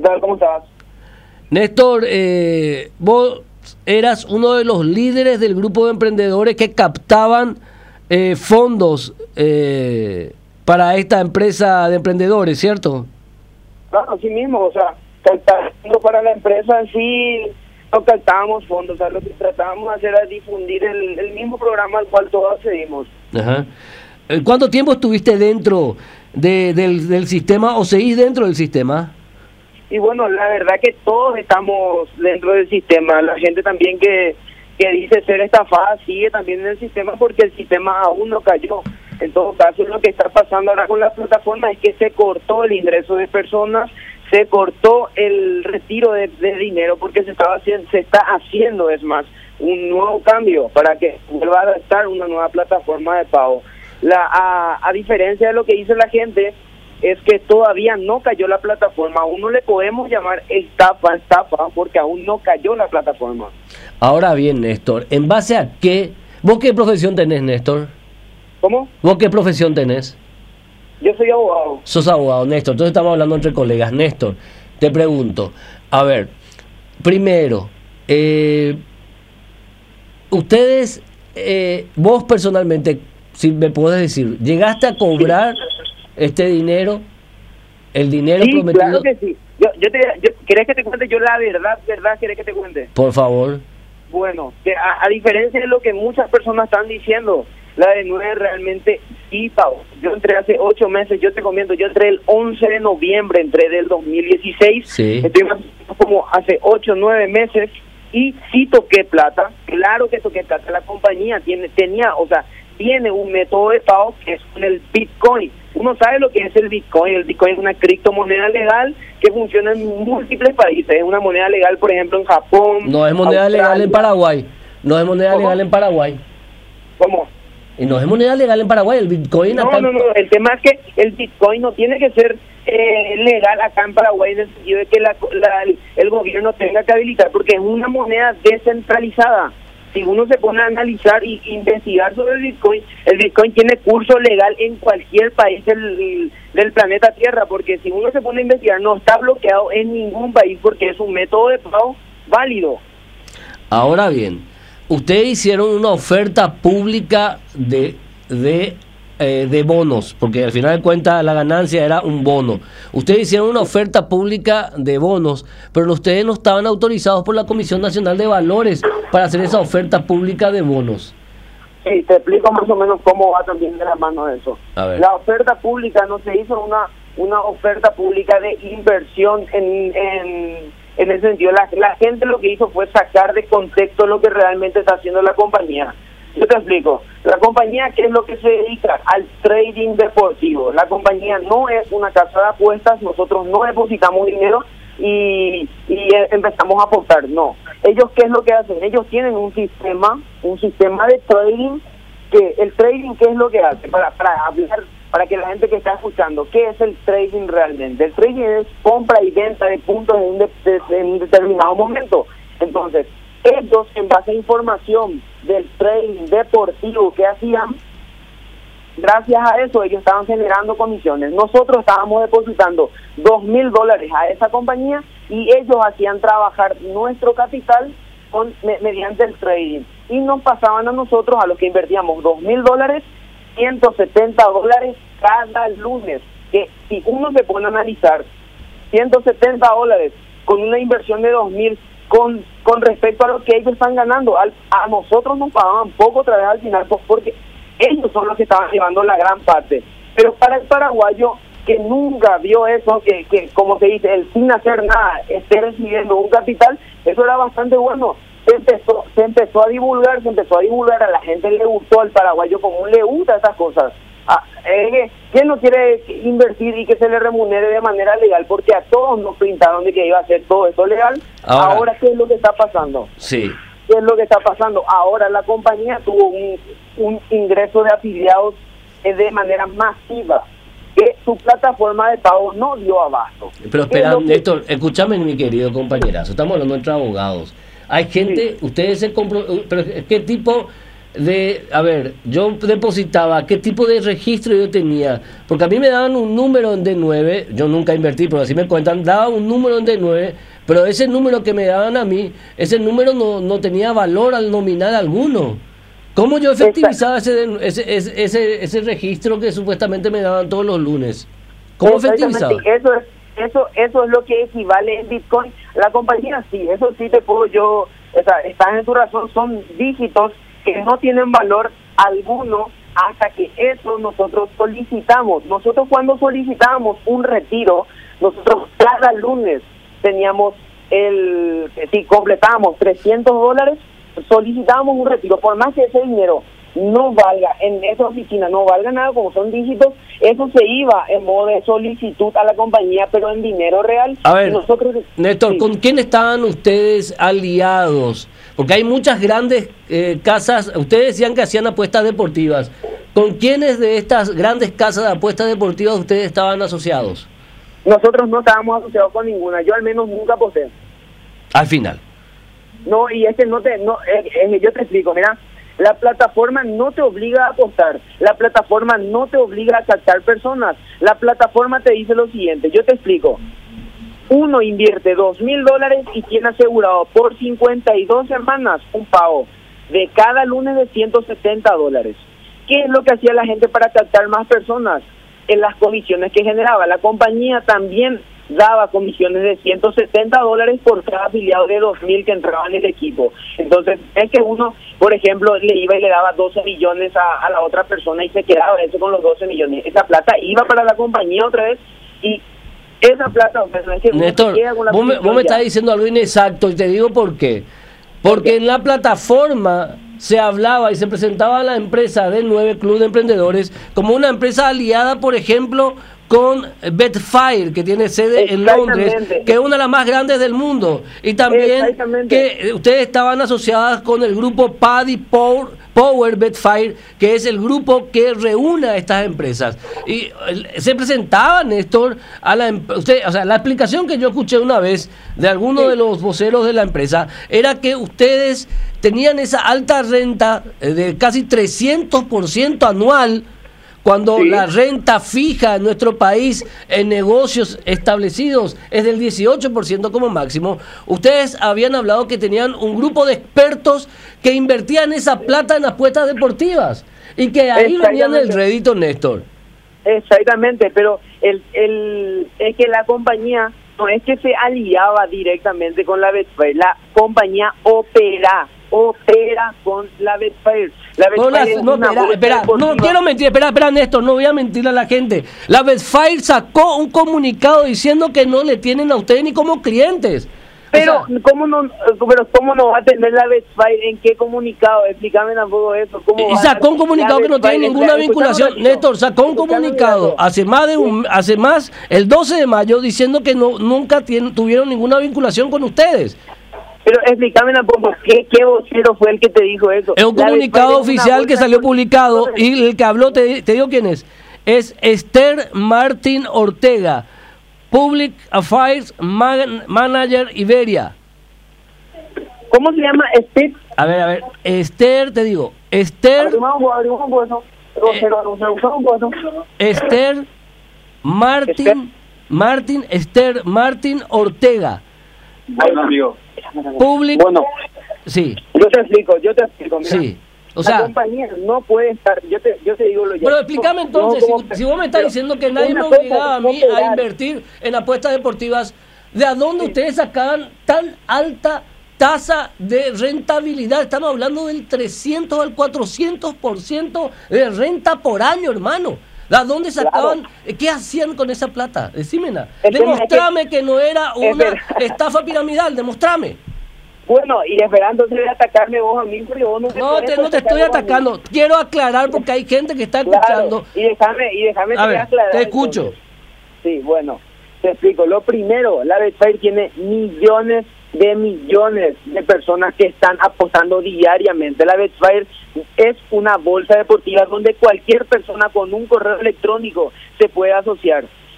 tal? ¿Cómo estás? Néstor, vos eras uno de los líderes del grupo de emprendedores que captaban fondos para esta empresa de emprendedores, ¿cierto? Claro, así mismo, o sea, captando para la empresa sí, no captábamos fondos, o sea, lo que tratábamos de hacer era difundir el mismo programa al cual todos accedimos. Ajá. ¿Cuánto tiempo estuviste dentro del sistema o seguís dentro del sistema? Y bueno, la verdad que todos estamos dentro del sistema, la gente también que dice ser estafada sigue también en el sistema porque el sistema aún no cayó. En todo caso, lo que está pasando ahora con la plataforma es que se cortó el ingreso de personas, se cortó el retiro de dinero porque se está haciendo, es más, un nuevo cambio para que vuelva a estar una nueva plataforma de pago. A diferencia de lo que dice la gente, es que todavía no cayó la plataforma. Aún no le podemos llamar estafa porque aún no cayó la plataforma. Ahora bien, Néstor, ¿en base a qué? ¿Vos qué profesión tenés, Néstor? ¿Cómo? ¿Vos qué profesión tenés? Yo soy abogado. Sos abogado, Néstor. Entonces estamos hablando entre colegas. Néstor, te pregunto, a ver, primero, ustedes, vos personalmente, si me podés decir, ¿llegaste a cobrar este dinero? ¿El dinero sí, prometido? Claro que sí. ¿Querés que te cuente yo la verdad? ¿Querés que te cuente? Por favor. Bueno, que a diferencia de lo que muchas personas están diciendo, la de 9 realmente sí pagó. Yo entré hace 8 meses, yo te comento, yo entré el 11 de noviembre, entré del 2016, sí. Estoy como hace 8 o 9 meses y sí toqué plata, claro que toqué plata. La compañía tiene un método de pago que es con el Bitcoin. Uno sabe lo que es el Bitcoin es una criptomoneda legal que funciona en múltiples países, es una moneda legal, por ejemplo, en Japón. No es moneda Australia. legal en Paraguay, no es moneda ¿Cómo? legal en Paraguay. ¿Cómo? Y no es moneda legal en Paraguay, el Bitcoin No, acá... no, el tema es que el Bitcoin no tiene que ser legal acá en Paraguay en el sentido de que el gobierno tenga que habilitar, porque es una moneda descentralizada. Si uno se pone a analizar y investigar sobre el Bitcoin tiene curso legal en cualquier país del planeta Tierra, porque si uno se pone a investigar no está bloqueado en ningún país porque es un método de pago válido. Ahora bien, ustedes hicieron una oferta pública de bonos, porque al final de cuentas la ganancia era un bono. Ustedes hicieron una oferta pública de bonos, pero ustedes no estaban autorizados por la Comisión Nacional de Valores para hacer esa oferta pública de bonos. Sí, te explico más o menos cómo va también de la mano eso. A ver. La oferta pública no se hizo una oferta pública de inversión en ese sentido. La gente lo que hizo fue sacar de contexto lo que realmente está haciendo la compañía. Yo te explico. La compañía, ¿qué es lo que se dedica? Al trading deportivo. La compañía no es una casa de apuestas, nosotros no depositamos dinero y empezamos a apostar, no. Ellos, ¿qué es lo que hacen? Ellos tienen un sistema de trading, que el trading, ¿qué es lo que hace? Para hablar, para que la gente que está escuchando, ¿qué es el trading realmente? El trading es compra y venta de puntos en un determinado momento. Entonces, ellos, en base a información del trading deportivo que hacían, gracias a eso ellos estaban generando comisiones. Nosotros estábamos depositando $2,000 a esa compañía y ellos hacían trabajar nuestro capital mediante el trading. Y nos pasaban a nosotros, a los que invertíamos $2,000, $170 cada lunes. Que si uno se pone a analizar, $170 con una inversión de 2,000, con respecto a lo que ellos están ganando, a nosotros nos pagaban poco otra vez al final, pues porque ellos son los que estaban llevando la gran parte. Pero para el paraguayo que nunca vio eso, que como se dice, el sin hacer nada, esté recibiendo un capital, eso era bastante bueno. Se empezó a divulgar, a la gente le gustó, al paraguayo común le gusta estas cosas. ¿Quién no quiere invertir y que se le remunere de manera legal? Porque a todos nos pintaron de que iba a ser todo esto legal. Ahora ¿qué es lo que está pasando? Sí. ¿Qué es lo que está pasando? Ahora la compañía tuvo un ingreso de afiliados de manera masiva, que su plataforma de pago no dio abasto. Pero espera, Néstor, escúchame, mi querido compañerazo, estamos hablando entre abogados. Hay gente, sí. Ustedes se pero ¿qué tipo a ver, yo depositaba, qué tipo de registro yo tenía, porque a mí me daban un número en D9, yo nunca invertí, pero así me cuentan, daban un número en D9, pero ese número que me daban a mí, ese número no tenía valor al nominal alguno. ¿Cómo yo efectivizaba ese registro que supuestamente me daban todos los lunes? ¿Cómo efectivizaba? Eso es lo que equivale en Bitcoin. La compañía sí, eso sí te puedo yo, o sea, estás en tu razón, son dígitos que no tienen valor alguno hasta que eso nosotros solicitamos. Nosotros cuando solicitábamos un retiro, nosotros cada lunes teníamos si completábamos $300, solicitábamos un retiro, por más que ese dinero no valga en esa oficina, no valga nada, como son dígitos, eso se iba en modo de solicitud a la compañía, pero en dinero real. A ver, nosotros, Néstor, sí. ¿Con quién estaban ustedes aliados? Porque hay muchas grandes casas, ustedes decían que hacían apuestas deportivas. ¿Con quiénes de estas grandes casas de apuestas deportivas ustedes estaban asociados? Nosotros no estábamos asociados con ninguna, yo al menos nunca aposté. Al final. No, y yo te explico, mira, la plataforma no te obliga a apostar, la plataforma no te obliga a captar personas, la plataforma te dice lo siguiente, yo te explico, uno invierte $2,000 y tiene asegurado por 52 semanas un pago de cada lunes de $170. ¿Qué es lo que hacía la gente para captar más personas? En las comisiones que generaba, la compañía también daba comisiones de $170 por cada afiliado de 2,000 que entraba en el equipo. Entonces, es que uno, por ejemplo, le iba y le daba 12 millones a la otra persona y se quedaba eso con los 12 millones. Esa plata iba para la compañía otra vez y esa plata, o sea, no es que Néstor, vos me estás diciendo algo inexacto y te digo por qué. Porque en la plataforma se hablaba y se presentaba a la empresa del 9 Club de Emprendedores como una empresa aliada, por ejemplo, con Betfair, que tiene sede en Londres, que es una de las más grandes del mundo, y también que ustedes estaban asociadas con el grupo Paddy Power Betfair, que es el grupo que reúne a estas empresas. Y se presentaban, Néstor, a la la explicación que yo escuché una vez de alguno de los voceros de la empresa era que ustedes tenían esa alta renta de casi 300% anual, cuando la renta fija en nuestro país en negocios establecidos es del 18% como máximo. Ustedes habían hablado que tenían un grupo de expertos que invertían esa plata en apuestas deportivas y que ahí venían el rédito, Néstor. Exactamente, pero es que la compañía no es que se aliaba directamente con la Betfair, la compañía opera con la Betfair. No quiero mentir, espera, Néstor, no voy a mentir a la gente. La Betfair sacó un comunicado diciendo que no le tienen a ustedes ni como clientes. Pero, ¿cómo no va a tener la Betfair? ¿En qué comunicado? Explícame tampoco eso. Sacó un comunicado que no tiene ninguna vinculación. Néstor, sacó un comunicado el 12 de mayo diciendo que nunca tuvieron ninguna vinculación con ustedes. Pero explícame un poco, ¿qué vocero fue el que te dijo eso? Es un comunicado oficial que salió publicado y el que habló, te digo quién es Esther Martín Ortega, Public Affairs Manager Iberia. ¿Cómo se llama Esther? A ver, Esther, te digo, Esther Martín Ortega. Public. Bueno, sí. Yo te explico, mira. Sí. O sea, la compañía no puede estar, yo te digo lo ya. Pero explícame entonces, si vos me estás diciendo que nadie me obligaba a mí a invertir en apuestas deportivas, ¿de a dónde ustedes sacaban tan alta tasa de rentabilidad? Estamos hablando del 300 al 400% de renta por año, hermano. ¿De dónde sacaban? Claro. ¿Qué hacían con esa plata? Decímela. Demostrame que no era una estafa piramidal, demostrame. Bueno, y esperando de atacarme vos a mí, porque vos no te estoy atacando. Quiero aclarar porque hay gente que está escuchando. Claro, y déjame aclarar. Te escucho. Entonces. Sí, bueno, te explico. Lo primero, la Betfair tiene millones de personas que están apostando diariamente. La Betfair es una bolsa deportiva donde cualquier persona con un correo electrónico se puede asociar.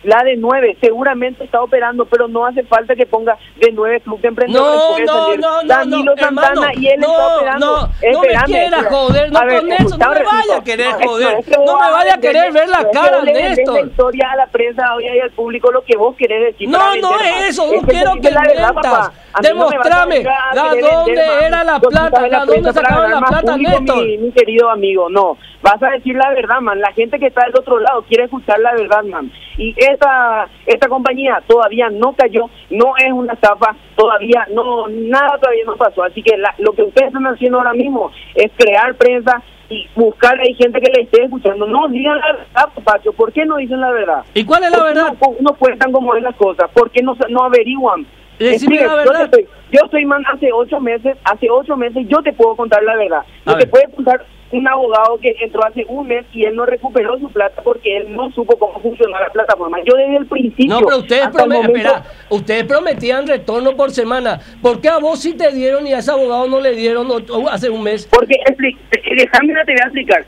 La de 9 seguramente está operando, pero no hace falta que ponga de 9 Club de Emprendedores. Danilo Santana y él está operando. No me quieras joder, no con eso, no me vaya a querer joder, no me vaya a querer ver la cara, Néstor. La historia a la prensa hoy y al público lo que vos querés decir. No es eso, no quiero que mientas. Demostrame, ¿a dónde era la plata? ¿A dónde sacaron la plata, Néstor? Mi querido amigo, no. Vas a decir la verdad, man. La gente que está del otro lado quiere escuchar la verdad, man. Y esta compañía todavía no cayó, no es una estafa, todavía nada todavía no pasó. Así que lo que ustedes están haciendo ahora mismo es crear prensa y buscar ahí gente que le esté escuchando. No digan la verdad, Pacho. ¿Por qué no dicen la verdad? ¿Y cuál es la verdad? No cuentan cómo es las cosas. ¿Por qué no averiguan? Decime la verdad. Yo estoy, man, hace 8 meses yo te puedo contar la verdad. Lo que puede contar un abogado que entró hace un mes y él no recuperó su plata porque él no supo cómo funcionaba la plataforma. Yo desde el principio... No, pero ustedes prometían retorno por semana. ¿Por qué a vos sí te dieron y a ese abogado no le dieron hace un mes? Porque, déjame te voy a explicar.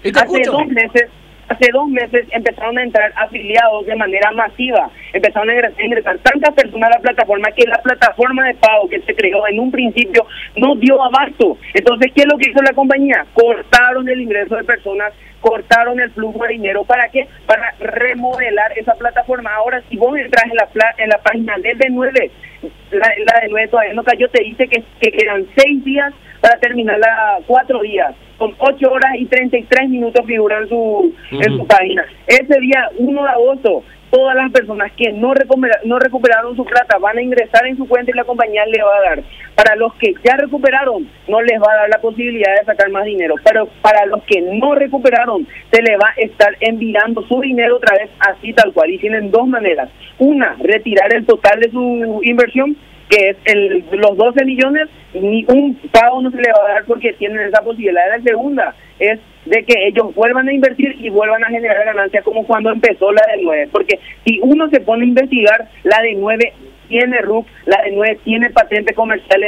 Hace 2 meses empezaron a entrar afiliados de manera masiva. Empezaron a ingresar tantas personas a la plataforma que la plataforma de pago que se creó en un principio no dio abasto. Entonces, ¿qué es lo que hizo la compañía? Cortaron el ingreso de personas, cortaron el flujo de dinero. ¿Para qué? Para remodelar esa plataforma. Ahora, si vos entras en la página de D9, la de 9 todavía no cayó, te dice que quedan 6 días para terminar 4 días. Con 8 horas y 33 minutos figuran en su página. Ese día, 1 de agosto, todas las personas que no recuperaron su plata van a ingresar en su cuenta y la compañía le va a dar. Para los que ya recuperaron, no les va a dar la posibilidad de sacar más dinero. Pero para los que no recuperaron, se le va a estar enviando su dinero otra vez así tal cual. Y tienen 2 maneras. Una, retirar el total de su inversión, que es los 12 millones, ni un pago no se le va a dar porque tienen esa posibilidad. La segunda es de que ellos vuelvan a invertir y vuelvan a generar ganancias como cuando empezó la de 9, porque si uno se pone a investigar, la de 9 tiene RUC, la de 9 tiene patente comercial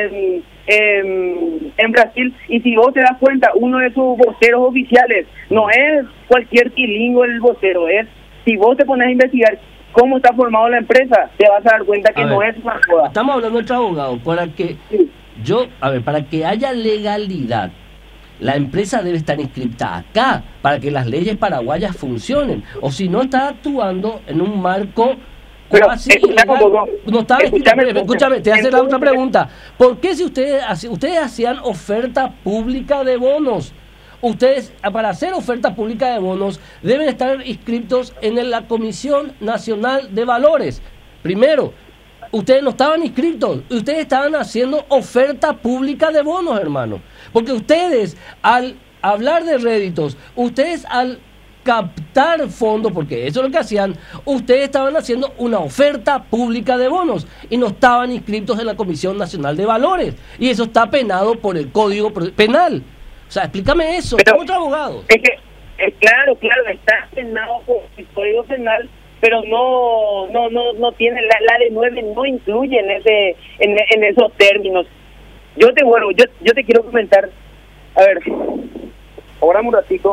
en Brasil, y si vos te das cuenta, uno de sus voceros oficiales no es cualquier tilingo el vocero, es, si vos te pones a investigar cómo está formado la empresa, te vas a dar cuenta que no es una joda. Estamos hablando de nuestro abogado, para que para que haya legalidad, la empresa debe estar inscripta acá, para que las leyes paraguayas funcionen, o si no está actuando en un marco casi ilegal. Escúchame, te hace la otra pregunta. ¿Por qué si ustedes hacían oferta pública de bonos? Ustedes, para hacer oferta pública de bonos, deben estar inscritos en la Comisión Nacional de Valores. Primero, ustedes no estaban inscritos, ustedes estaban haciendo oferta pública de bonos, hermano. Porque ustedes, al hablar de réditos, ustedes al captar fondos, porque eso es lo que hacían, ustedes estaban haciendo una oferta pública de bonos y no estaban inscritos en la Comisión Nacional de Valores. Y eso está penado por el Código Penal. O sea, explícame eso, pero, otro abogado. Es que, claro, está penado por el Código Penal, pero no tiene, la de 9 no incluye en esos términos. Yo te quiero comentar, a ver, ahora un ratito.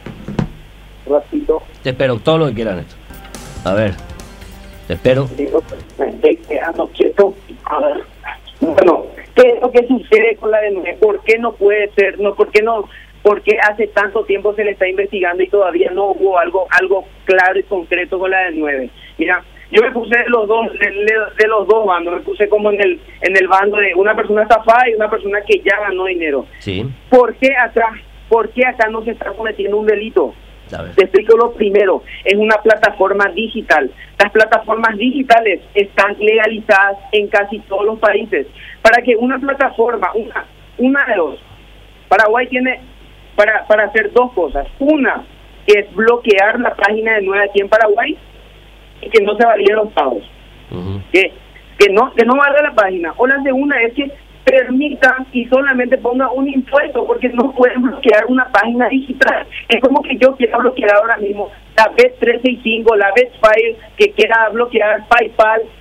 Te espero, todo lo que quieran esto. A ver, te espero. Me estoy quedando quieto. A ver, bueno, ¿qué es lo que sucede con la de 9? ¿Por qué no puede ser? ¿Por qué hace tanto tiempo se le está investigando y todavía no hubo algo claro y concreto con la de 9? Mira, yo me puse de los dos bandos, me puse como en el bando de una persona estafada y una persona que ya ganó dinero. Sí. ¿Por qué acá no se está cometiendo un delito? Te explico lo primero, es una plataforma digital. Las plataformas digitales están legalizadas en casi todos los países. Para que una plataforma, una de dos, Paraguay tiene para hacer 2 cosas. Una, que es bloquear la página de 9 aquí en Paraguay y que no se validen los pagos. Que no valga la página. O la segunda es que permitan y solamente ponga un impuesto, porque no pueden bloquear una página digital. Es como que yo quiera bloquear ahora mismo la Bet365, la Betfair, que quiera bloquear PayPal,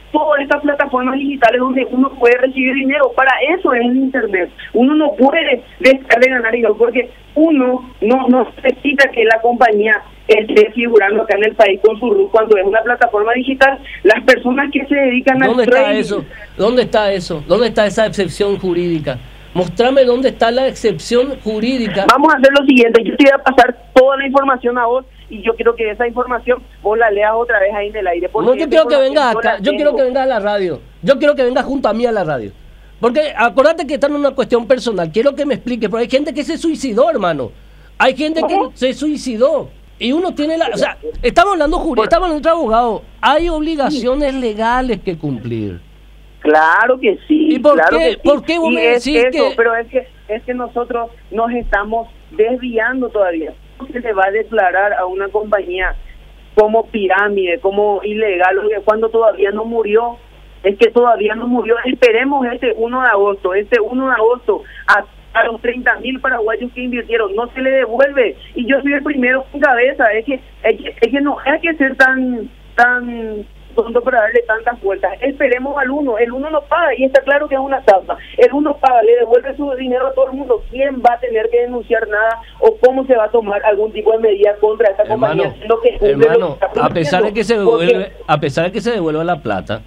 todas estas plataformas digitales donde uno puede recibir dinero. Para eso es el internet. Uno no puede dejar de ganar dinero porque uno no necesita que la compañía esté figurando acá en el país con su RUT cuando es una plataforma digital. Las personas que se dedican al trading... ¿Dónde está eso? ¿Dónde está esa excepción jurídica? Mostrame dónde está la excepción jurídica. Vamos a hacer lo siguiente, yo te voy a pasar toda la información a vos y yo quiero que esa información vos la leas otra vez ahí en el aire. No, yo quiero que vengas acá, yo quiero que vengas a la radio, yo quiero que vengas junto a mí a la radio. Porque acordate que está en una cuestión personal, quiero que me expliques, porque hay gente que se suicidó, hermano. Hay gente que se suicidó. Y uno tiene la... O sea, estamos hablando jurídico, estamos hablando de abogado. Hay obligaciones legales que cumplir. Claro que sí. ¿Y por claro qué? Que sí. ¿Por qué vos me decís eso, que...? Pero es que nosotros nos estamos desviando todavía. ¿Cómo se le va a declarar a una compañía como pirámide, como ilegal, cuando todavía no murió? Es que todavía no murió. Esperemos este 1 de agosto. A los 30.000 paraguayos que invirtieron no se le devuelve, y yo soy el primero en cabeza. Es que no hay que ser tan tonto para darle tantas vueltas. Esperemos al uno. El uno no paga y está claro que es una estafa. El uno paga, le devuelve su dinero a todo el mundo. ¿Quién va a tener que denunciar nada o cómo se va a tomar algún tipo de medida contra esta compañía? Hermano, a pesar de que se devuelva la plata,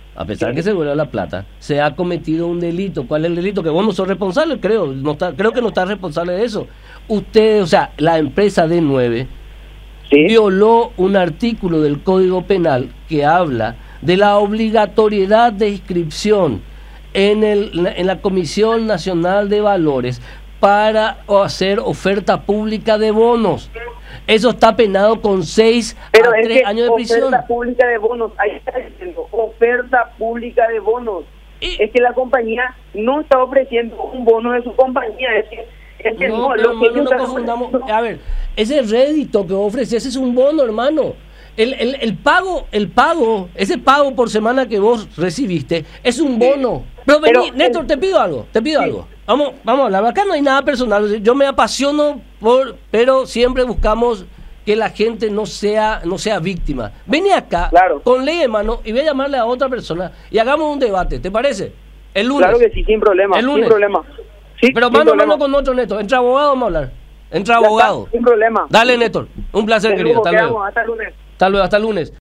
se ha cometido un delito. ¿Cuál es el delito? Que vos no sos responsable, creo que no estás responsable de eso. Usted, o sea, la empresa D9 violó un artículo del Código Penal que habla de la obligatoriedad de inscripción en la Comisión Nacional de Valores para hacer oferta pública de bonos. Eso está penado con 6 a 3 años de prisión. Oferta pública de bonos, ahí está diciendo, oferta pública de bonos. Es que la compañía no está ofreciendo un bono de su compañía, no confundamos. A ver, ese rédito que ofrece, ese es un bono, hermano. El pago, ese pago por semana que vos recibiste es un bono. Pero vení, Néstor, te pido algo. Vamos a hablar. Acá no hay nada personal. Yo me apasiono pero siempre buscamos que la gente no sea víctima. Vení acá con ley en mano y voy a llamarle a otra persona y hagamos un debate. ¿Te parece? El lunes. Claro que sí, sin problema. El lunes. Sin problema. Sí, pero mano a mano con otro, Néstor. Entre abogados vamos a hablar. Entre abogados. Sin problema. Dale, Néstor. Un placer, querido. Hasta luego. Hasta el lunes. Hasta el lunes.